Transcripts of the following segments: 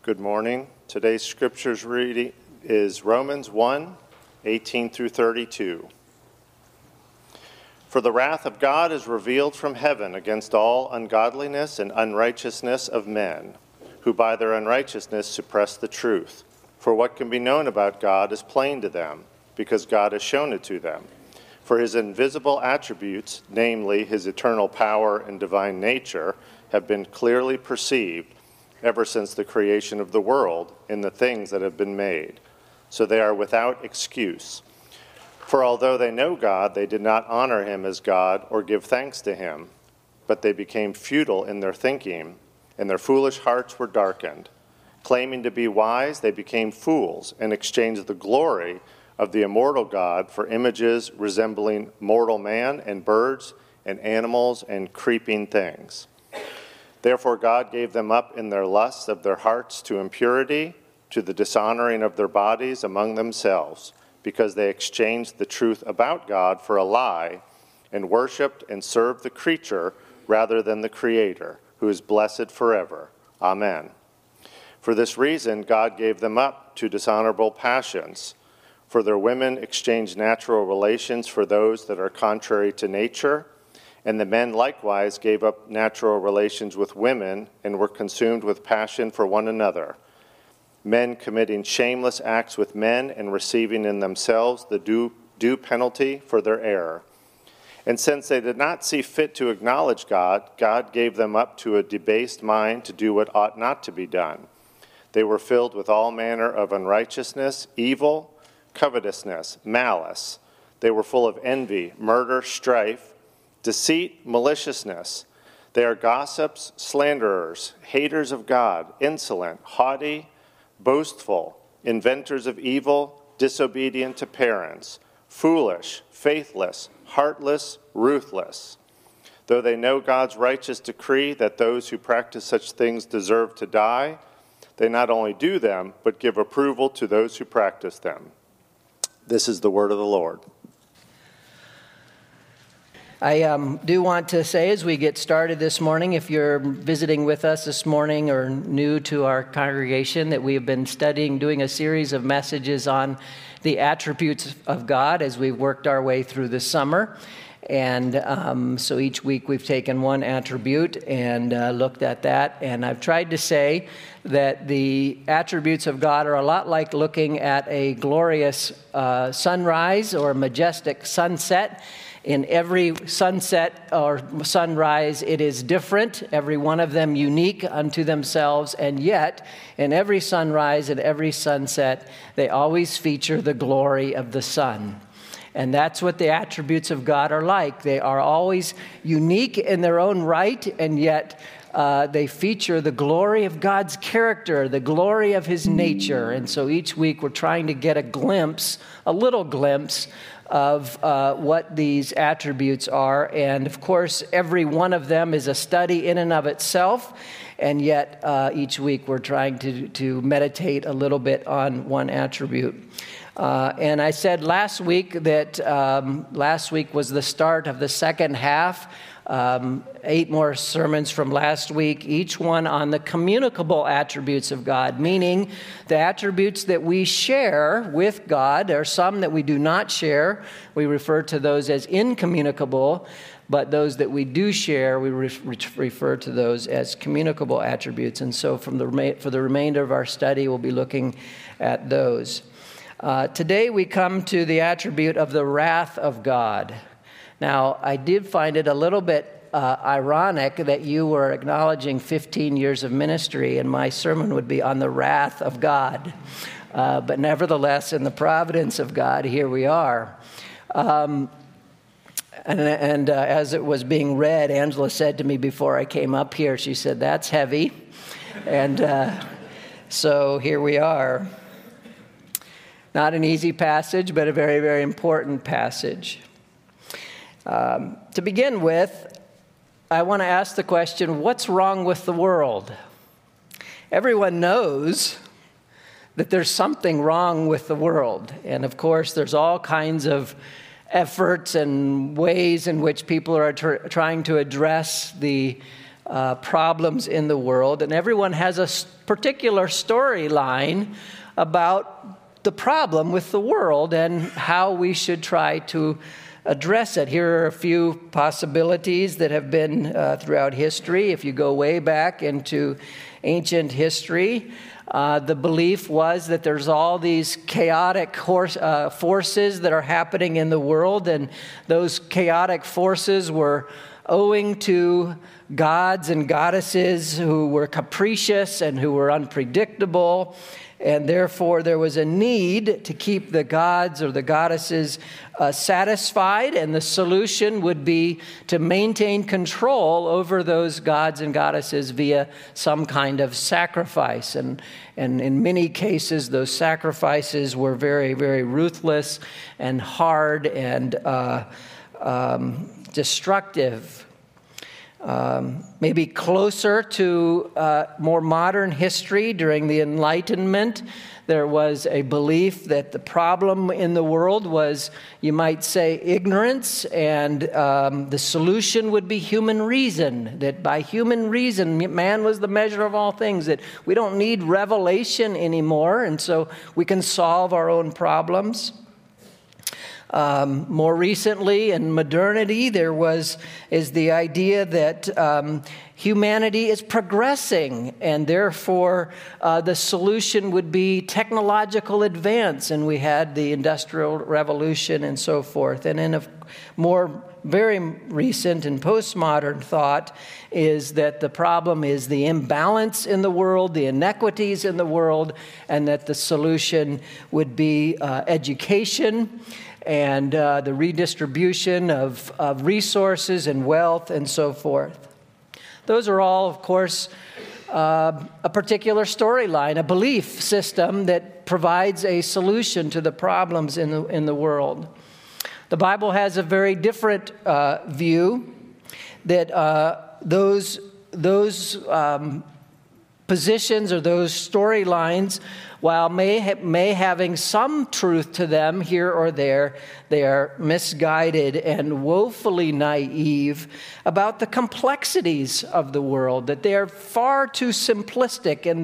Good morning. Today's scriptures reading is Romans 1:18 through 32. For the wrath of God is revealed from heaven against all ungodliness and unrighteousness of men, who by their unrighteousness suppress the truth. For what can be known about God is plain to them, because God has shown it to them. For his invisible attributes, namely his eternal power and divine nature, have been clearly perceived ever since the creation of the world in the things that have been made. So they are without excuse. For although they know God, they did not honor him as God or give thanks to him, but they became futile in their thinking, and their foolish hearts were darkened. Claiming to be wise, they became fools and exchanged the glory of the immortal God for images resembling mortal man and birds and animals and creeping things. Therefore God gave them up in their lusts of their hearts to impurity, to the dishonoring of their bodies among themselves, because they exchanged the truth about God for a lie, and worshipped and served the creature rather than the Creator, who is blessed forever. Amen. For this reason God gave them up to dishonorable passions. For their women exchanged natural relations for those that are contrary to nature, and the men likewise gave up natural relations with women and were consumed with passion for one another, men committing shameless acts with men and receiving in themselves the due penalty for their error. And since they did not see fit to acknowledge God, God gave them up to a debased mind to do what ought not to be done. They were filled with all manner of unrighteousness, evil, covetousness, malice. They were full of envy, murder, strife, deceit, maliciousness. They are gossips, slanderers, haters of God, insolent, haughty, boastful, inventors of evil, disobedient to parents, foolish, faithless, heartless, ruthless. Though they know God's righteous decree that those who practice such things deserve to die, they not only do them, but give approval to those who practice them. This is the word of the Lord. I do want to say as we get started this morning, if you're visiting with us this morning or new to our congregation, that we have been doing a series of messages on the attributes of God as we've worked our way through the summer. And so each week we've taken one attribute and looked at that. And I've tried to say that the attributes of God are a lot like looking at a glorious sunrise or majestic sunset. In every sunset or sunrise, it is different, every one of them unique unto themselves, and yet, in every sunrise and every sunset, they always feature the glory of the sun. And that's what the attributes of God are like. They are always unique in their own right, and yet they feature the glory of God's character, the glory of his nature. And so each week we're trying to get a little glimpse of what these attributes are. And of course, every one of them is a study in and of itself. And yet each week we're trying to meditate a little bit on one attribute. And I said last week that last week was the start of the second half. 8 more sermons from last week, each one on the communicable attributes of God, meaning the attributes that we share with God. There are some that we do not share. We refer to those as incommunicable, but those that we do share, we refer to those as communicable attributes. And so for the remainder of our study, we'll be looking at those. Today we come to the attribute of the wrath of God. Now, I did find it a little bit ironic that you were acknowledging 15 years of ministry and my sermon would be on the wrath of God. But nevertheless, in the providence of God, here we are. And as it was being read, Angela said to me before I came up here, she said, "That's heavy." And so here we are. Not an easy passage, but a very, very important passage. To begin with, I want to ask the question, what's wrong with the world? Everyone knows that there's something wrong with the world. And of course, there's all kinds of efforts and ways in which people are trying to address the problems in the world, and everyone has a particular storyline about the problem with the world and how we should try to address it. Here are a few possibilities that have been throughout history. If you go way back into ancient history, the belief was that there's all these chaotic forces that are happening in the world, and those chaotic forces were owing to gods and goddesses who were capricious and who were unpredictable, and therefore there was a need to keep the gods or the goddesses satisfied, and the solution would be to maintain control over those gods and goddesses via some kind of sacrifice. And in many cases, those sacrifices were very, very ruthless and hard and destructive. Maybe closer to more modern history, during the Enlightenment, there was a belief that the problem in the world was, you might say, ignorance, and the solution would be human reason, that by human reason, man was the measure of all things, that we don't need revelation anymore, and so we can solve our own problems. More recently, in modernity, is the idea that humanity is progressing, and therefore the solution would be technological advance, and we had the Industrial Revolution and so forth. And in a more very recent and postmodern thought is that the problem is the imbalance in the world, the inequities in the world, and that the solution would be education and the redistribution of resources and wealth and so forth. Those are all, of course, a particular storyline, a belief system that provides a solution to the problems in the world. The Bible has a very different view that those positions or those storylines, while may having some truth to them here or there, they are misguided and woefully naive about the complexities of the world, that they are far too simplistic in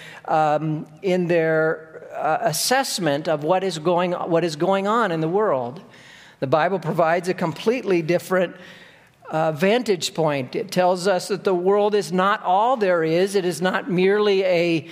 their assessment of what is going on in the world. The Bible provides a completely different vantage point. It tells us that the world is not all there is. It is not merely a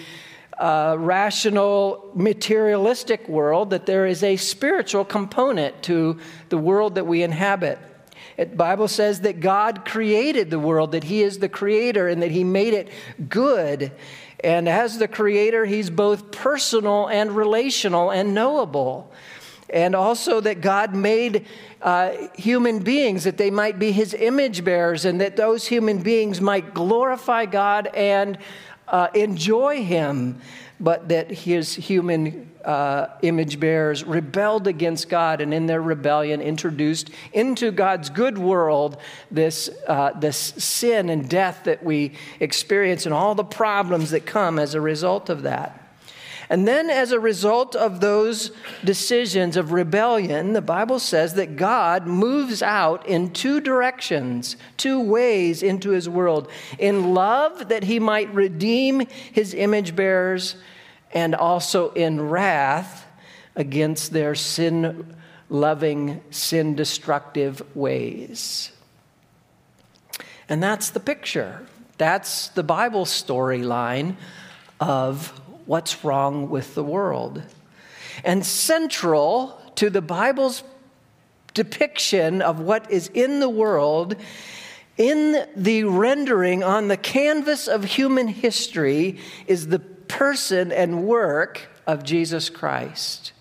rational, materialistic world, that there is a spiritual component to the world that we inhabit. The Bible says that God created the world, that He is the creator, and that He made it good. And as the creator, He's both personal and relational and knowable. And also that God made human beings that they might be His image bearers, and that those human beings might glorify God and enjoy Him, but that His human image bearers rebelled against God, and in their rebellion introduced into God's good world this sin and death that we experience and all the problems that come as a result of that. And then as a result of those decisions of rebellion, the Bible says that God moves out in two directions, two ways into His world. In love, that He might redeem His image bearers, and also in wrath against their sin-loving, sin-destructive ways. And that's the picture. That's the Bible storyline of what's wrong with the world. And central to the Bible's depiction of what is in the world, in the rendering on the canvas of human history, is the person and work of Jesus Christ.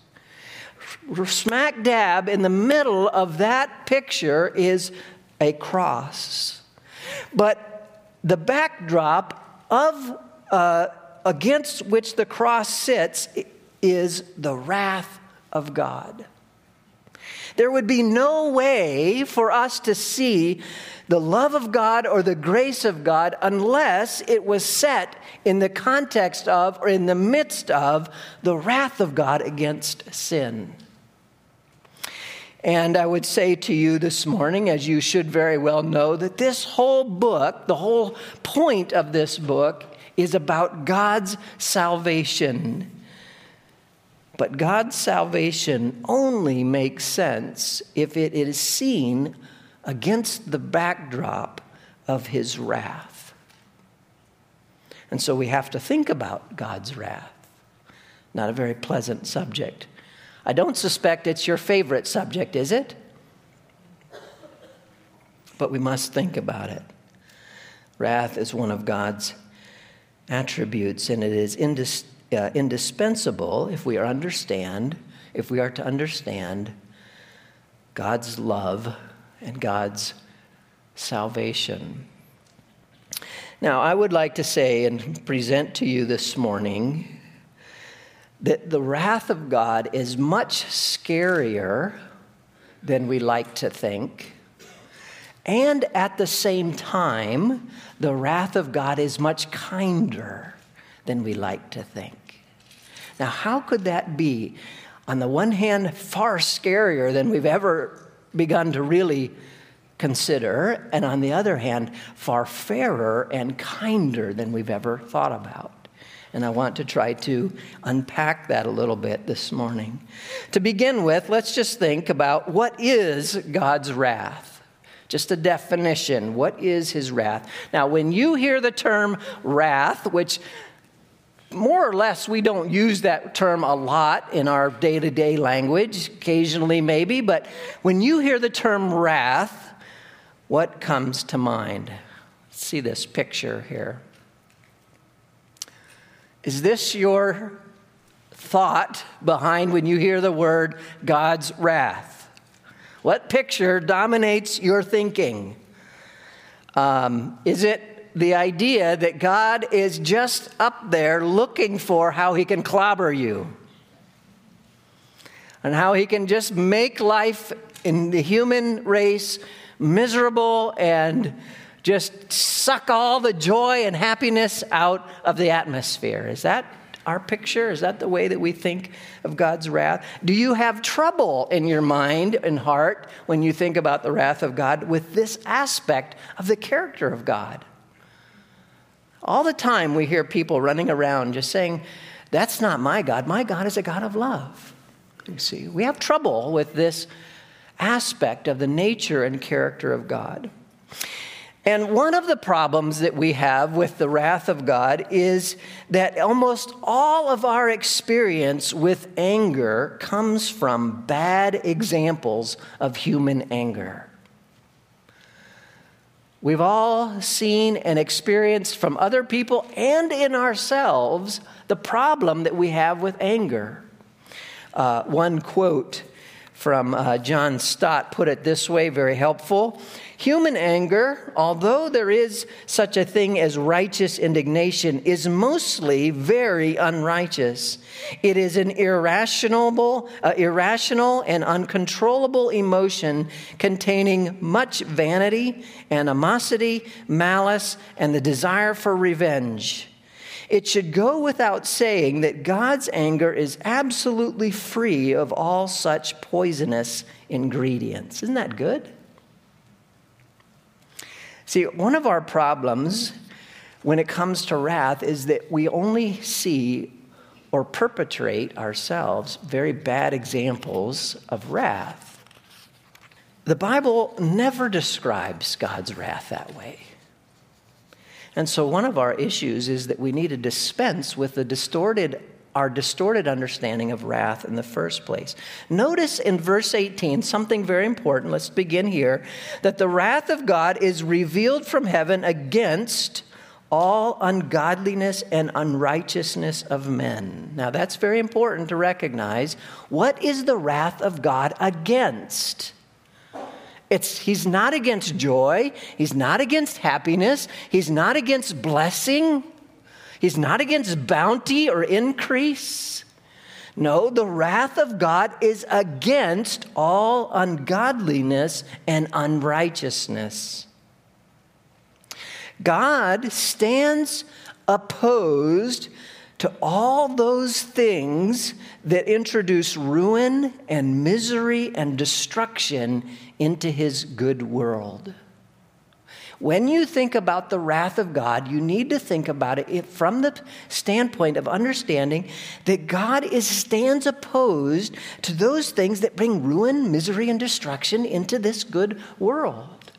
Smack dab in the middle of that picture is a cross. But the backdrop of against which the cross sits is the wrath of God. There would be no way for us to see the love of God or the grace of God unless it was set in the context of, or in the midst of, the wrath of God against sin. And I would say to you this morning, as you should very well know, that this whole book, the whole point of this book, is about God's salvation. But God's salvation only makes sense if it is seen against the backdrop of his wrath. And so we have to think about God's wrath. Not a very pleasant subject. I don't suspect it's your favorite subject, is it? But we must think about it. Wrath is one of God's attributes, and it is indispensable if we are to understand God's love and God's salvation. Now, I would like to say and present to you this morning that the wrath of God is much scarier than we like to think. And at the same time, the wrath of God is much kinder than we like to think. Now, how could that be? On the one hand, far scarier than we've ever begun to really consider, and on the other hand, far fairer and kinder than we've ever thought about. And I want to try to unpack that a little bit this morning. To begin with, let's just think about what is God's wrath. Just a definition. What is his wrath? Now, when you hear the term wrath, which more or less we don't use that term a lot in our day-to-day language, occasionally maybe, but when you hear the term wrath, what comes to mind? Let's see this picture here. Is this your thought behind when you hear the word God's wrath? What picture dominates your thinking? Is it the idea that God is just up there looking for how he can clobber you? And how he can just make life in the human race miserable and just suck all the joy and happiness out of the atmosphere? Is that our picture? Is that the way that we think of God's wrath? Do you have trouble in your mind and heart when you think about the wrath of God with this aspect of the character of God? All the time we hear people running around just saying, that's not my God. My God is a God of love. You see, we have trouble with this aspect of the nature and character of God. And one of the problems that we have with the wrath of God is that almost all of our experience with anger comes from bad examples of human anger. We've all seen and experienced from other people and in ourselves the problem that we have with anger. One quote from John Stott put it this way, very helpful. Human anger, although there is such a thing as righteous indignation, is mostly very unrighteous. It is an irrational and uncontrollable emotion containing much vanity, animosity, malice, and the desire for revenge. It should go without saying that God's anger is absolutely free of all such poisonous ingredients. Isn't that good? See, one of our problems when it comes to wrath is that we only see or perpetrate ourselves very bad examples of wrath. The Bible never describes God's wrath that way. And so one of our issues is that we need to dispense with our distorted understanding of wrath in the first place. Notice in verse 18 something very important. Let's begin here. That the wrath of God is revealed from heaven against all ungodliness and unrighteousness of men. Now that's very important to recognize. What is the wrath of God against? He's not against joy. He's not against happiness. He's not against blessing. He's not against bounty or increase. No, the wrath of God is against all ungodliness and unrighteousness. God stands opposed to all those things that introduce ruin and misery and destruction into his good world. When you think about the wrath of God, you need to think about it from the standpoint of understanding that God stands opposed to those things that bring ruin, misery, and destruction into this good world.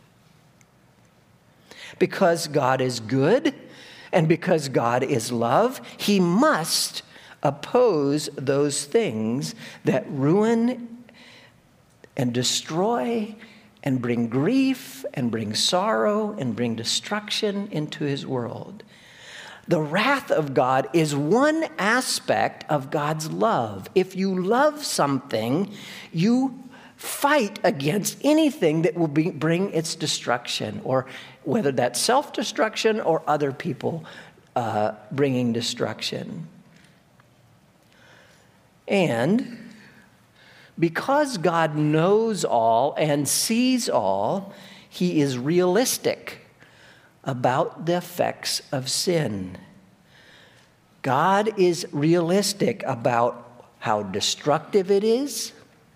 Because God is good and because God is love, he must oppose those things that ruin and destroy and bring grief and bring sorrow and bring destruction into his world. The wrath of God is one aspect of God's love. If you love something, you fight against anything that will bring its destruction, or whether that's self-destruction or other people bringing destruction. And because God knows all and sees all, he is realistic about the effects of sin. God is realistic about how destructive it is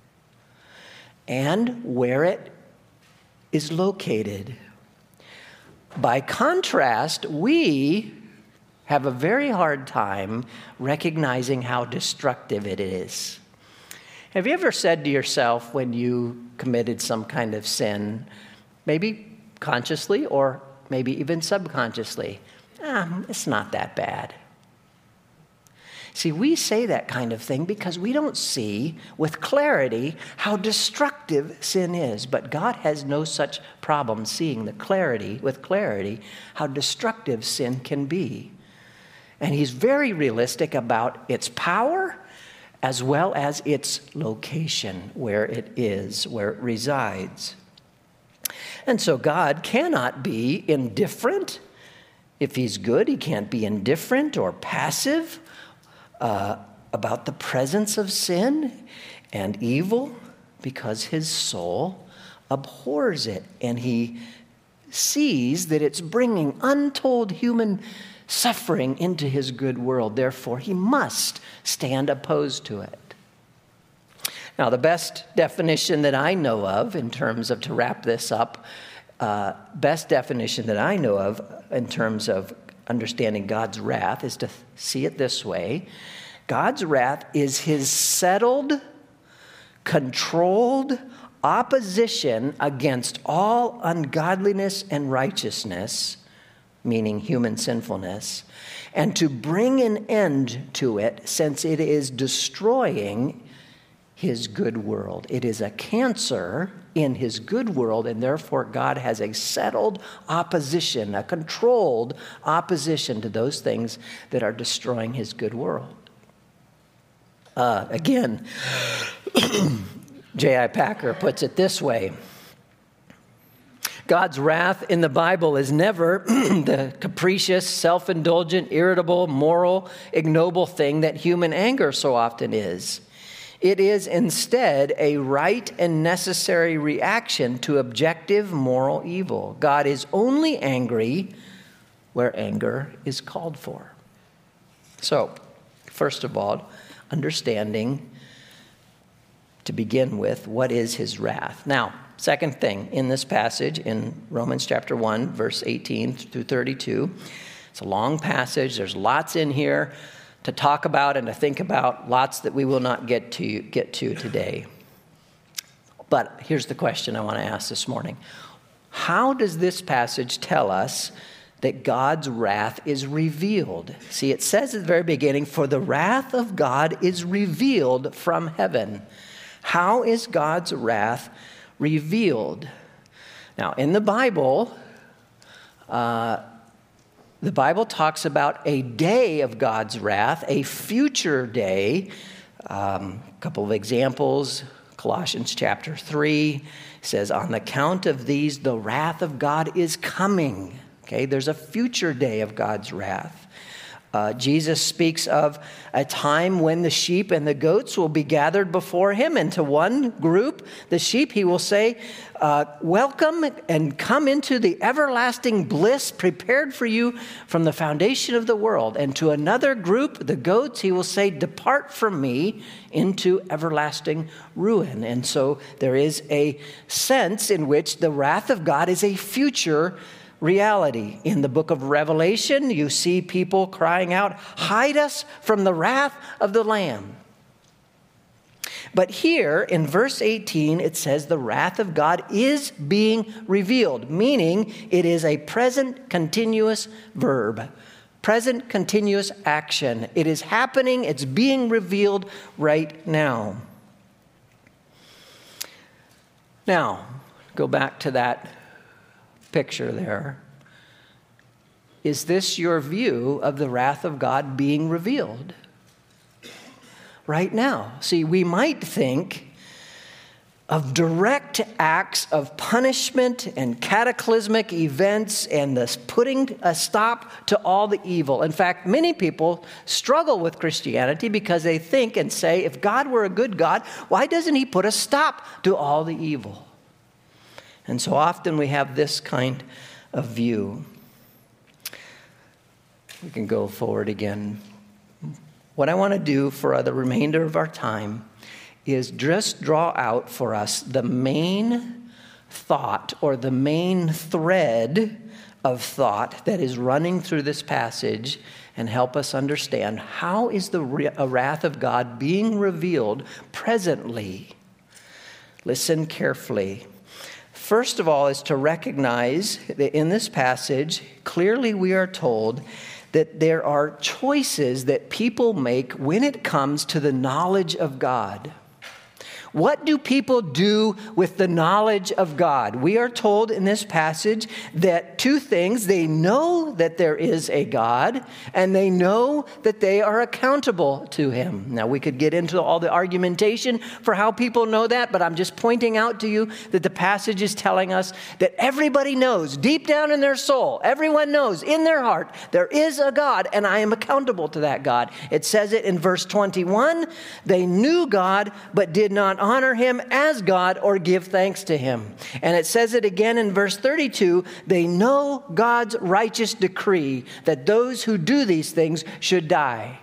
and where it is located. By contrast, we have a very hard time recognizing how destructive it is. Have you ever said to yourself when you committed some kind of sin, maybe consciously or maybe even subconsciously, it's not that bad? See, we say that kind of thing because we don't see with clarity how destructive sin is. But God has no such problem seeing with clarity, how destructive sin can be. And he's very realistic about its power as well as its location, where it is, where it resides. And so God cannot be indifferent. If he's good, he can't be indifferent or passive about the presence of sin and evil, because his soul abhors it, and he sees that it's bringing untold human suffering into his good world. Therefore, he must stand opposed to it. Now, the best definition that I know of in terms of, to wrap this up, best definition that I know of in terms of understanding God's wrath is to see it this way. God's wrath is his settled, controlled opposition against all ungodliness and righteousness, meaning human sinfulness, and to bring an end to it, since it is destroying his good world. It is a cancer in his good world, and therefore God has a settled opposition, a controlled opposition to those things that are destroying his good world. Again, J.I. Packer puts it this way: God's wrath in the Bible is never the capricious, self-indulgent, irritable, moral, ignoble thing that human anger so often is. It is instead a right and necessary reaction to objective moral evil. God is only angry where anger is called for. So, first of all, understanding, to begin with, what is his wrath. Now, second thing, in this passage, in Romans chapter 1, verse 18 through 32, it's a long passage. There's lots in here to talk about and to think about, lots that we will not get to today. But here's the question I want to ask this morning. How does this passage tell us that God's wrath is revealed? See, it says at the very beginning, for the wrath of God is revealed from heaven. How is God's wrath revealed? Now, in the Bible talks about a day of God's wrath, a future day. A couple of examples. Colossians chapter 3 says, on account of these, the wrath of God is coming. Okay, there's a future day of God's wrath. Jesus speaks of a time when the sheep and the goats will be gathered before him. And to one group, the sheep, he will say, welcome and come into the everlasting bliss prepared for you from the foundation of the world. And to another group, the goats, he will say, depart from me into everlasting ruin. And so there is a sense in which the wrath of God is a future reality. In the book of Revelation, you see people crying out, hide us from the wrath of the Lamb. But here in verse 18, it says the wrath of God is being revealed, meaning it is a present continuous verb, present continuous action. It is happening, it's being revealed right now. Now, go back to that picture there. Is this your view of the wrath of God being revealed right now? See, we might think of direct acts of punishment and cataclysmic events and this putting a stop to all the evil. In fact, many people struggle with Christianity because they think and say, if God were a good God, why doesn't he put a stop to all the evil? And so often we have this kind of view. We can go forward again. What I want to do for the remainder of our time is just draw out for us the main thought or the main thread of thought that is running through this passage and help us understand how is the wrath of God being revealed presently. Listen carefully. First of all is to recognize that in this passage, clearly we are told that there are choices that people make when it comes to the knowledge of God. What do people do with the knowledge of God? We are told in this passage that two things. They know that there is a God, and they know that they are accountable to him. Now, we could get into all the argumentation for how people know that, but I'm just pointing out to you that the passage is telling us that everybody knows, deep down in their soul, everyone knows in their heart, there is a God, and I am accountable to that God. It says it in verse 21, they knew God, but did not honor him as God or give thanks to him. And it says it again in verse 32, they know God's righteous decree that those who do these things should die.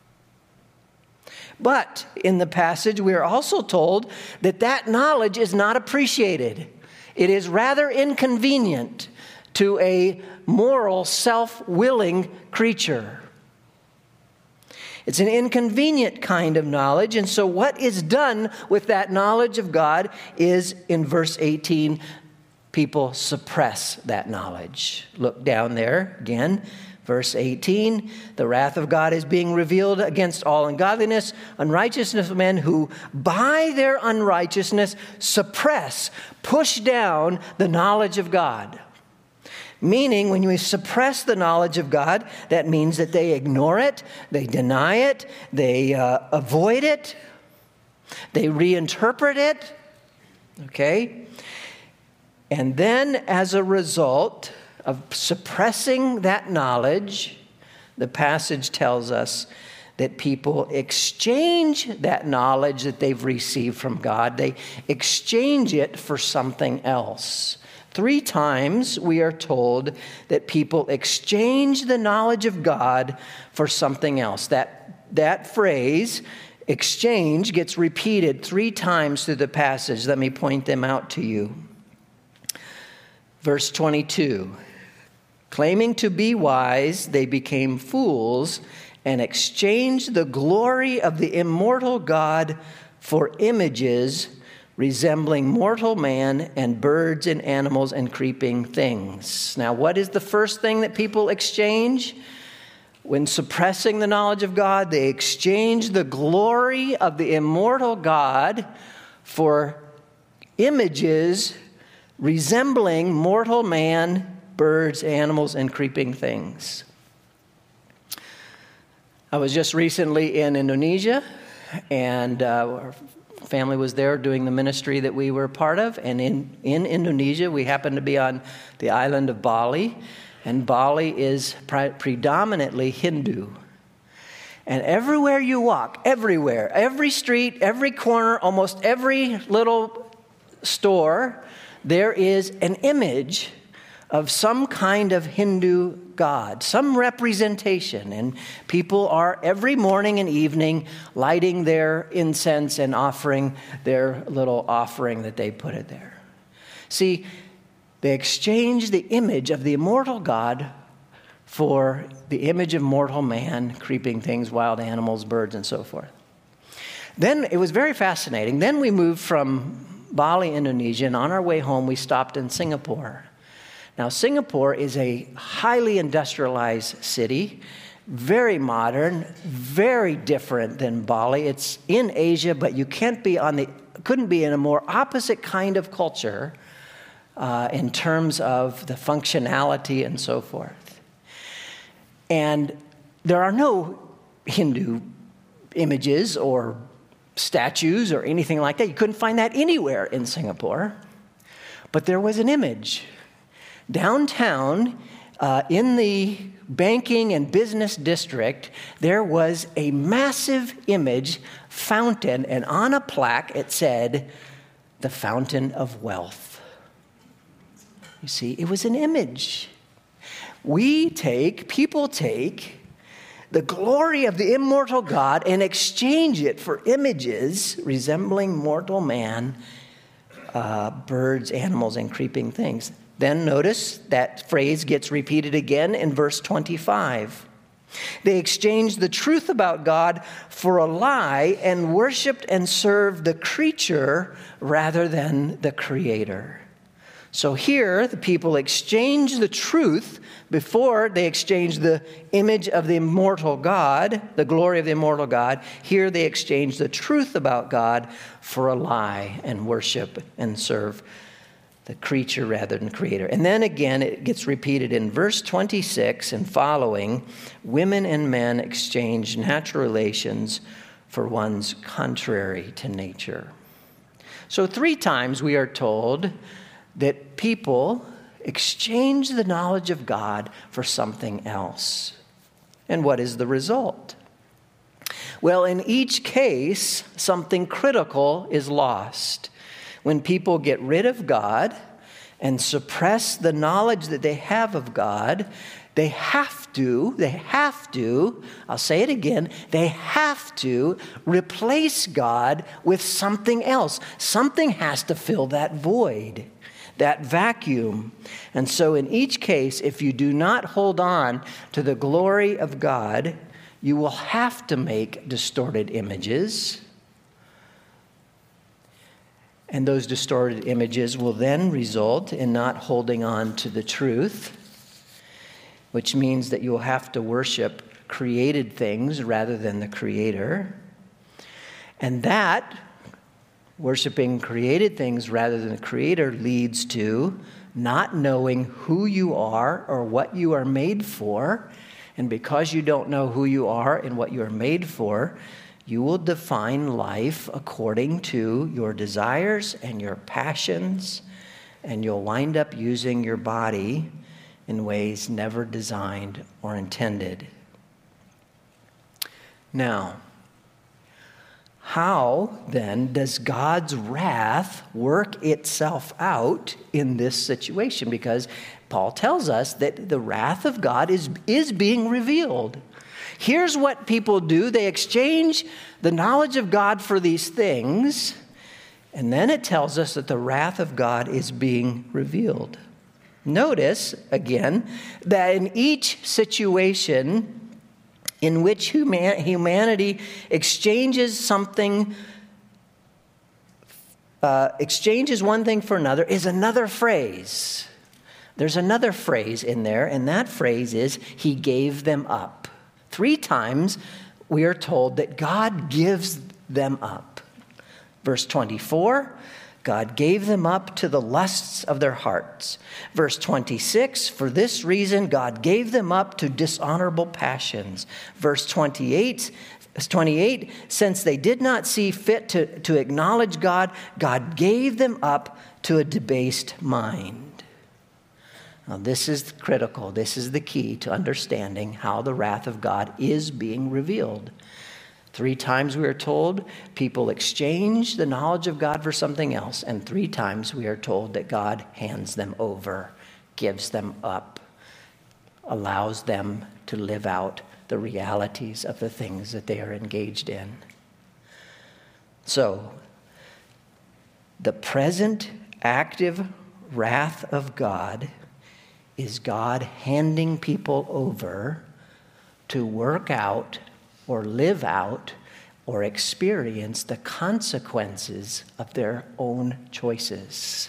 But in the passage, we are also told that that knowledge is not appreciated. It is rather inconvenient to a moral, self-willing creature. It's an inconvenient kind of knowledge, and so what is done with that knowledge of God is, in verse 18, people suppress that knowledge. Look down there again, verse 18, the wrath of God is being revealed against all ungodliness, unrighteousness of men who by their unrighteousness suppress, push down the knowledge of God. Meaning, when you suppress the knowledge of God, that means that they ignore it, they deny it, they avoid it, they reinterpret it, okay? And then, as a result of suppressing that knowledge, the passage tells us that people exchange that knowledge that they've received from God, they exchange it for something else. 3 times we are told that people exchange the knowledge of God for something else. That phrase, exchange, gets repeated 3 times through the passage. Let me point them out to you. Verse 22, claiming to be wise, they became fools and exchanged the glory of the immortal God for images resembling mortal man and birds and animals and creeping things. Now, what is the first thing that people exchange? When suppressing the knowledge of God, they exchange the glory of the immortal God for images resembling mortal man, birds, animals, and creeping things. I was just recently in Indonesia, and our family was there doing the ministry that we were a part of. And in Indonesia, we happened to be on the island of Bali. And Bali is predominantly Hindu. And everywhere you walk, everywhere, every street, every corner, almost every little store, there is an image of some kind of Hindu god, some representation. And people are every morning and evening lighting their incense and offering their little offering that they put it there. See, they exchange the image of the immortal God for the image of mortal man, creeping things, wild animals, birds, and so forth. Then it was very fascinating. Then we moved from Bali, Indonesia, and on our way home, we stopped in Singapore. Now, Singapore is a highly industrialized city, very modern, very different than Bali. It's in Asia, but you couldn't be in a more opposite kind of culture in terms of the functionality and so forth. And there are no Hindu images or statues or anything like that. You couldn't find that anywhere in Singapore. But there was an image. Downtown, in the banking and business district, there was a massive image fountain, and on a plaque it said, "The Fountain of Wealth." You see, it was an image. People take the glory of the immortal God and exchange it for images resembling mortal man, birds, animals, and creeping things. Then notice that phrase gets repeated again in verse 25. They exchanged the truth about God for a lie and worshiped and served the creature rather than the Creator. So here, the people exchange the truth before they exchange the image of the immortal God, the glory of the immortal God. Here they exchange the truth about God for a lie and worship and serve the creature rather than the Creator. And then again, it gets repeated in verse 26 and following. Women and men exchange natural relations for ones contrary to nature. So 3 times we are told that people exchange the knowledge of God for something else. And what is the result? Well, in each case, something critical is lost. When people get rid of God and suppress the knowledge that they have of God, they have to, I'll say it again, they have to replace God with something else. Something has to fill that void, that vacuum. And so in each case, if you do not hold on to the glory of God, you will have to make distorted images. And those distorted images will then result in not holding on to the truth, which means that you will have to worship created things rather than the Creator. And that, worshiping created things rather than the Creator, leads to not knowing who you are or what you are made for. And because you don't know who you are and what you are made for, you will define life according to your desires and your passions, and you'll wind up using your body in ways never designed or intended. Now, how then does God's wrath work itself out in this situation? Because Paul tells us that the wrath of God is being revealed. Here's what people do. They exchange the knowledge of God for these things, and then it tells us that the wrath of God is being revealed. Notice, again, that in each situation in which humanity exchanges something, exchanges one thing for another, is another phrase. There's another phrase in there, and that phrase is, He gave them up. 3 times we are told that God gives them up. Verse 24, God gave them up to the lusts of their hearts. Verse 26, for this reason God gave them up to dishonorable passions. Verse 28, since they did not see fit to acknowledge God, God gave them up to a debased mind. Now, this is critical. This is the key to understanding how the wrath of God is being revealed. 3 times we are told people exchange the knowledge of God for something else, and 3 times we are told that God hands them over, gives them up, allows them to live out the realities of the things that they are engaged in. So, the present active wrath of God is God handing people over to work out or live out or experience the consequences of their own choices.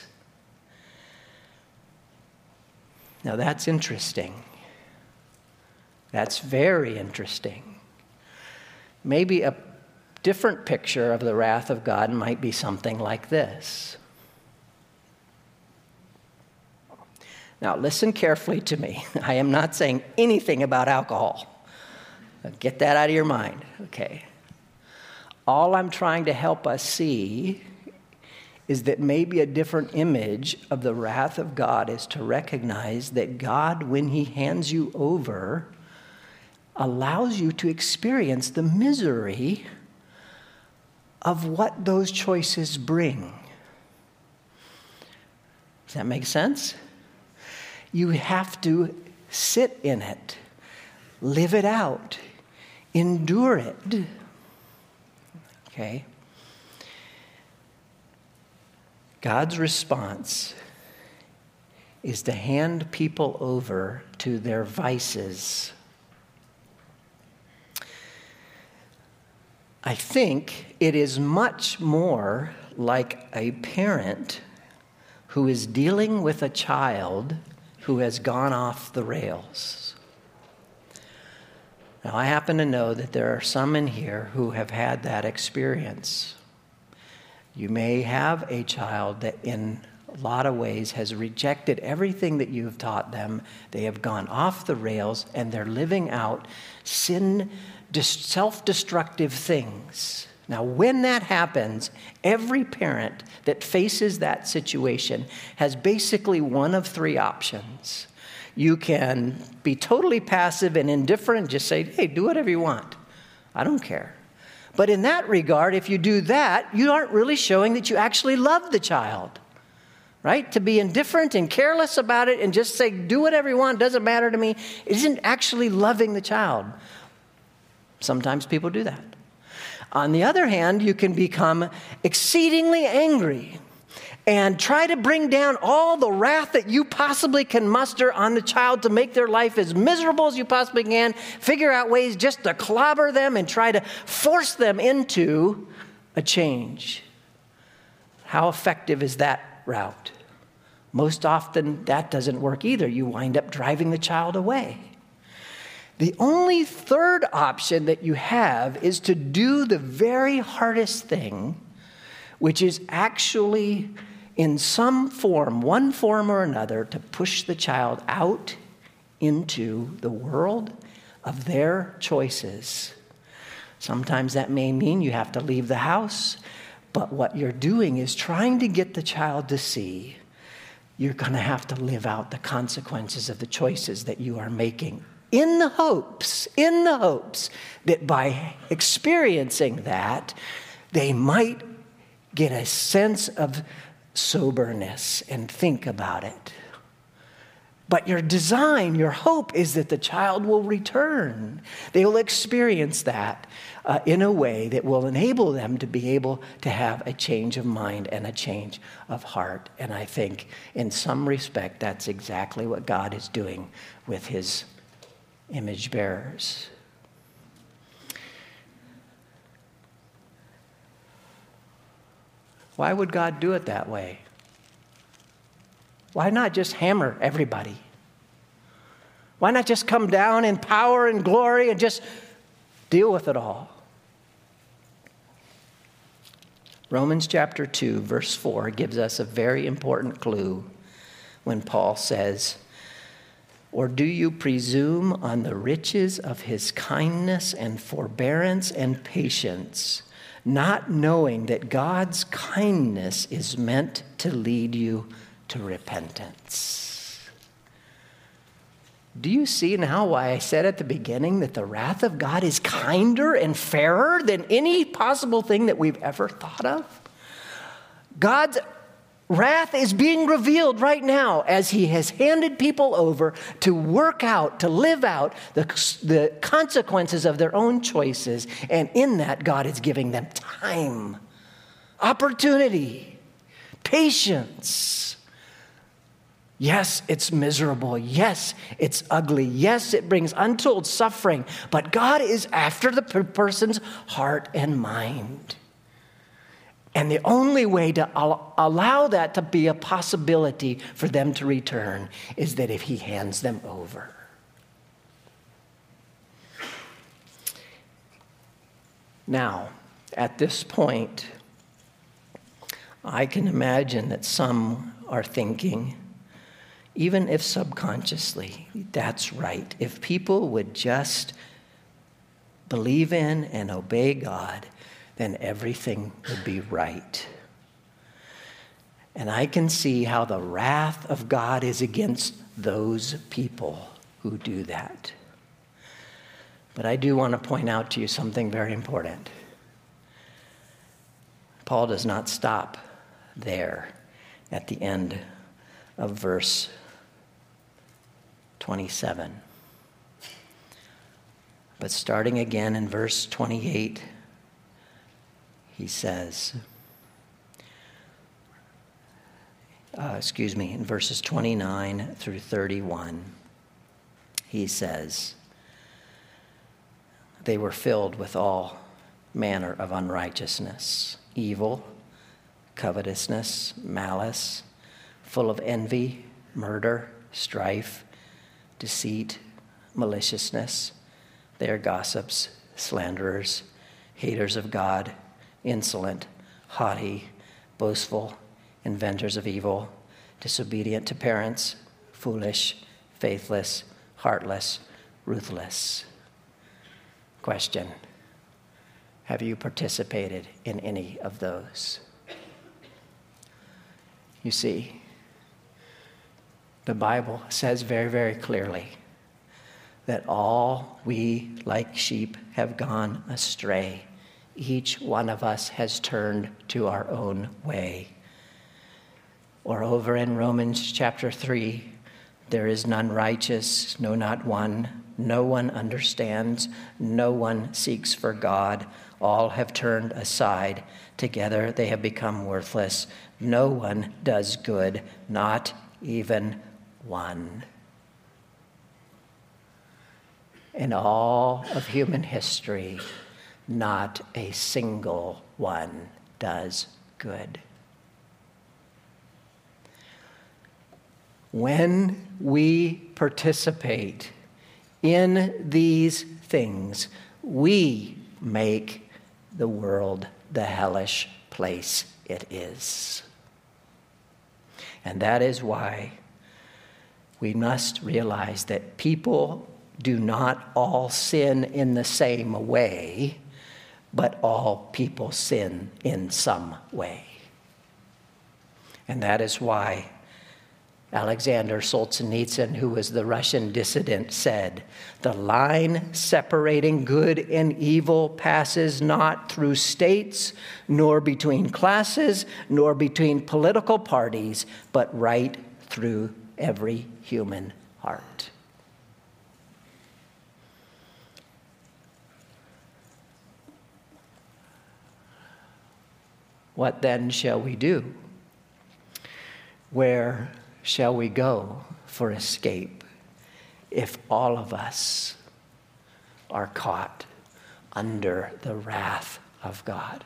Now that's interesting. That's very interesting. Maybe a different picture of the wrath of God might be something like this. Now, listen carefully to me. I am not saying anything about alcohol. Get that out of your mind, okay? All I'm trying to help us see is that maybe a different image of the wrath of God is to recognize that God, when he hands you over, allows you to experience the misery of what those choices bring. Does that make sense? You have to sit in it, live it out, endure it. Okay? God's response is to hand people over to their vices. I think it is much more like a parent who is dealing with a child who has gone off the rails. Now, I happen to know that there are some in here who have had that experience. You may have a child that in a lot of ways has rejected everything that you have taught them. They have gone off the rails and they're living out self-destructive things. Now, when that happens, every parent that faces that situation has basically one of 3 options. You can be totally passive and indifferent, just say, hey, do whatever you want. I don't care. But in that regard, if you do that, you aren't really showing that you actually love the child, right? To be indifferent and careless about it and just say, do whatever you want, doesn't matter to me, isn't actually loving the child. Sometimes people do that. On the other hand, you can become exceedingly angry and try to bring down all the wrath that you possibly can muster on the child to make their life as miserable as you possibly can, figure out ways just to clobber them and try to force them into a change. How effective is that route? Most often, that doesn't work either. You wind up driving the child away. The only third option that you have is to do the very hardest thing, which is actually in some form, one form or another, to push the child out into the world of their choices. Sometimes that may mean you have to leave the house, but what you're doing is trying to get the child to see you're going to have to live out the consequences of the choices that you are making. In the hopes that by experiencing that, they might get a sense of soberness and think about it. But your design, your hope is that the child will return. They will experience that in a way that will enable them to be able to have a change of mind and a change of heart. And I think in some respect, that's exactly what God is doing with his image bearers. Why would God do it that way? Why not just hammer everybody? Why not just come down in power and glory and just deal with it all? Romans chapter 2, verse 4 gives us a very important clue when Paul says, or do you presume on the riches of his kindness and forbearance and patience, not knowing that God's kindness is meant to lead you to repentance? Do you see now why I said at the beginning that the wrath of God is kinder and fairer than any possible thing that we've ever thought of? God's wrath is being revealed right now as he has handed people over to work out, to live out the consequences of their own choices. And in that, God is giving them time, opportunity, patience. Yes, it's miserable. Yes, it's ugly. Yes, it brings untold suffering. But God is after the person's heart and mind. And the only way to allow that to be a possibility for them to return is that if he hands them over. Now, at this point, I can imagine that some are thinking, even if subconsciously, that's right. If people would just believe in and obey God, then everything would be right. And I can see how the wrath of God is against those people who do that. But I do want to point out to you something very important. Paul does not stop there at the end of verse 27. But starting again in verse 28, he says, in verses 29 through 31, he says, they were filled with all manner of unrighteousness, evil, covetousness, malice, full of envy, murder, strife, deceit, maliciousness. They are gossips, slanderers, haters of God, insolent, haughty, boastful, inventors of evil, disobedient to parents, foolish, faithless, heartless, ruthless. Question: have you participated in any of those? You see, the Bible says very, very clearly that all we, like sheep, have gone astray. Each one of us has turned to our own way. Or over in Romans chapter 3, there is none righteous, no, not one. No one understands. No one seeks for God. All have turned aside. Together they have become worthless. No one does good, not even one. In all of human history, not a single one does good. When we participate in these things, we make the world the hellish place it is. And that is why we must realize that people do not all sin in the same way, but all people sin in some way. And that is why Alexander Solzhenitsyn, who was the Russian dissident, said, "The line separating good and evil passes not through states, nor between classes, nor between political parties, but right through every human heart." What then shall we do? Where shall we go for escape if all of us are caught under the wrath of God?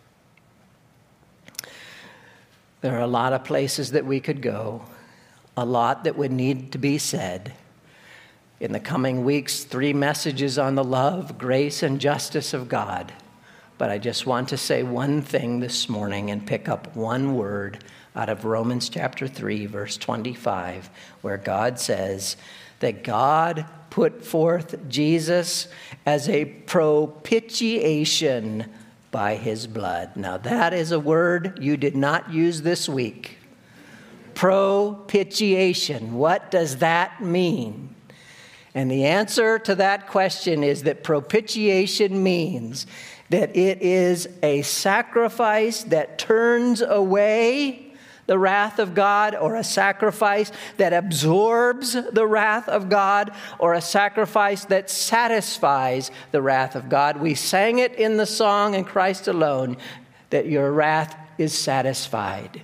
There are a lot of places that we could go, a lot that would need to be said. In the coming weeks, 3 messages on the love, grace, and justice of God. But I just want to say one thing this morning and pick up one word out of Romans chapter 3, verse 25, where God says that God put forth Jesus as a propitiation by his blood. Now that is a word you did not use this week. Propitiation. What does that mean? And the answer to that question is that propitiation means that it is a sacrifice that turns away the wrath of God, or a sacrifice that absorbs the wrath of God, or a sacrifice that satisfies the wrath of God. We sang it in the song "In Christ Alone," that your wrath is satisfied.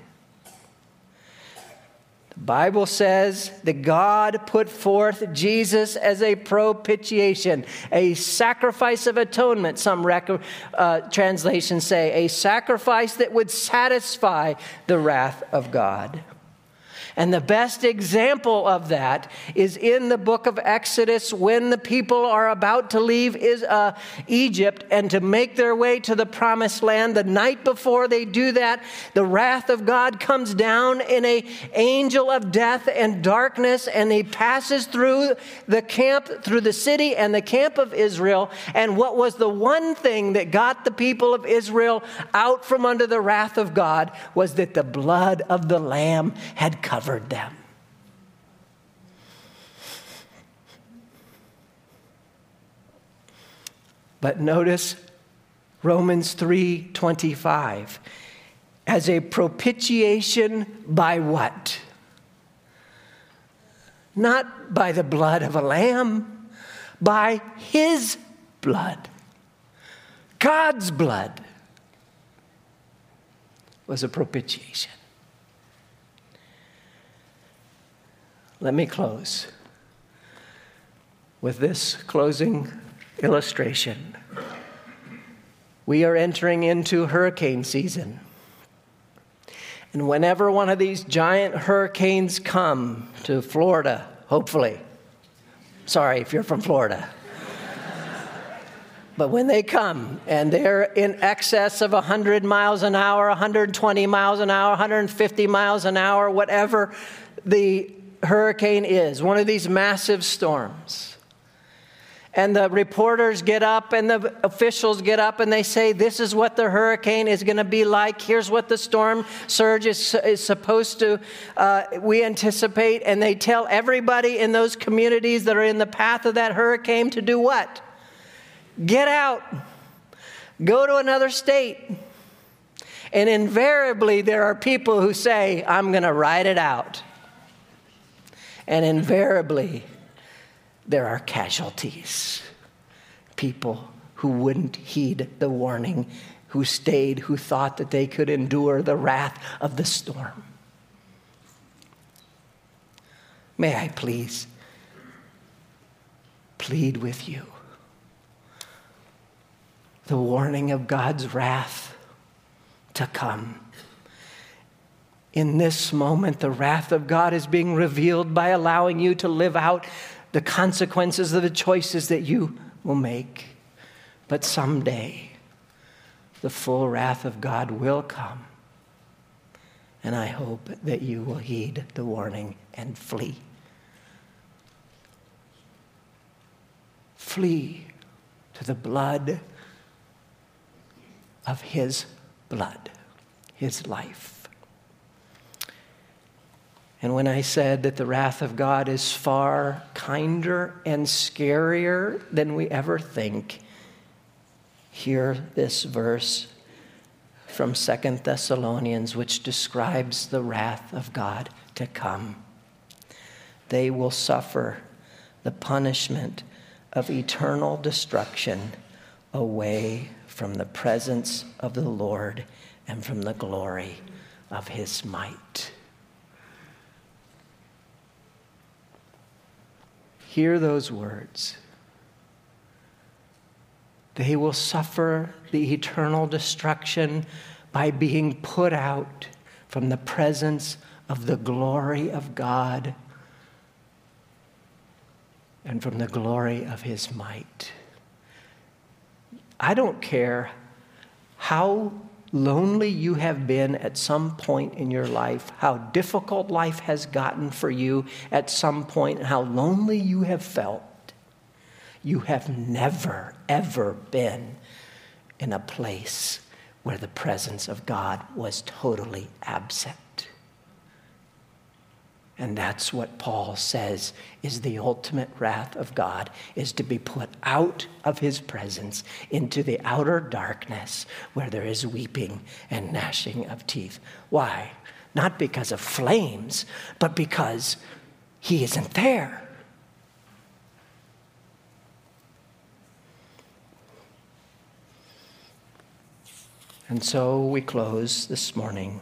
The Bible says that God put forth Jesus as a propitiation, a sacrifice of atonement. Some translations say a sacrifice that would satisfy the wrath of God. And the best example of that is in the book of Exodus, when the people are about to leave Egypt and to make their way to the promised land. The night before they do that, the wrath of God comes down in an angel of death and darkness, and he passes through the camp, through the city and the camp of Israel. And what was the one thing that got the people of Israel out from under the wrath of God was that the blood of the Lamb had covered them. But notice Romans 3:25 as a propitiation by what? Not by the blood of a lamb, by his blood. God's blood was a propitiation. Let me close with this closing illustration. We are entering into hurricane season. And whenever one of these giant hurricanes come to Florida, hopefully, sorry if you're from Florida, but when they come and they're in excess of 100 miles an hour, 120 miles an hour, 150 miles an hour, whatever the hurricane is, one of these massive storms. And the reporters get up and the officials get up and they say, this is what the hurricane is going to be like. Here's what the storm surge is supposed to, we anticipate. And they tell everybody in those communities that are in the path of that hurricane to do what? Get out. Go to another state. And invariably there are people who say, I'm going to ride it out. And invariably, there are casualties. People who wouldn't heed the warning, who stayed, who thought that they could endure the wrath of the storm. May I please plead with you the warning of God's wrath to come. In this moment, the wrath of God is being revealed by allowing you to live out the consequences of the choices that you will make. But someday, the full wrath of God will come. And I hope that you will heed the warning and flee. Flee to the blood of his blood, his life. And when I said that the wrath of God is far kinder and scarier than we ever think, hear this verse from 2 Thessalonians, which describes the wrath of God to come. They will suffer the punishment of eternal destruction away from the presence of the Lord and from the glory of his might. Hear those words. They will suffer the eternal destruction by being put out from the presence of the glory of God and from the glory of his might. I don't care how lonely you have been at some point in your life, how difficult life has gotten for you at some point, and how lonely you have felt. You have never, ever been in a place where the presence of God was totally absent. And that's what Paul says is the ultimate wrath of God, is to be put out of his presence into the outer darkness where there is weeping and gnashing of teeth. Why? Not because of flames, but because he isn't there. And so we close this morning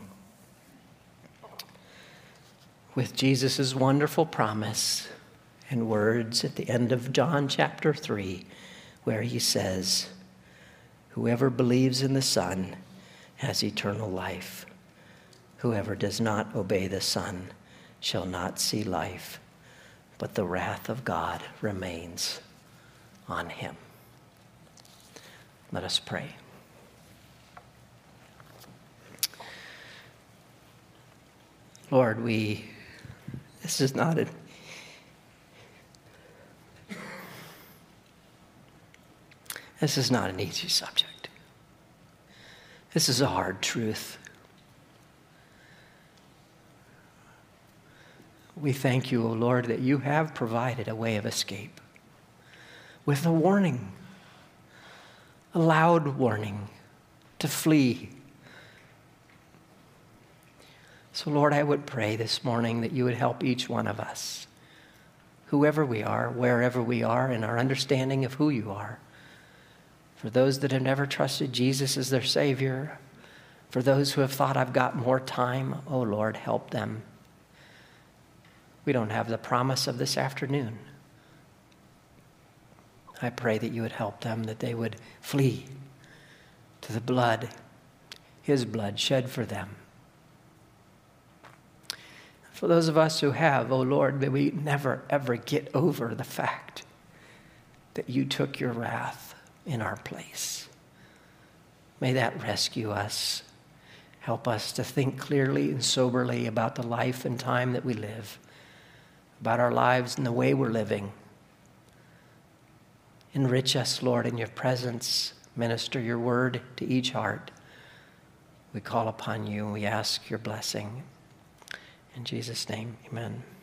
with Jesus' wonderful promise and words at the end of John chapter 3, where he says, "Whoever believes in the Son has eternal life. Whoever does not obey the Son shall not see life, but the wrath of God remains on him." Let us pray. Lord, this is not an easy subject. This is a hard truth. We thank you, O Lord, that you have provided a way of escape with a warning, a loud warning to flee. So, Lord, I would pray this morning that you would help each one of us, whoever we are, wherever we are, in our understanding of who you are. For those that have never trusted Jesus as their Savior, for those who have thought, I've got more time, oh Lord, help them. We don't have the promise of this afternoon. I pray that you would help them, that they would flee to the blood, his blood shed for them. For those of us who have, oh Lord, may we never, ever get over the fact that you took your wrath in our place. May that rescue us. Help us to think clearly and soberly about the life and time that we live, about our lives and the way we're living. Enrich us, Lord, in your presence. Minister your word to each heart. We call upon you and we ask your blessing. In Jesus' name, amen.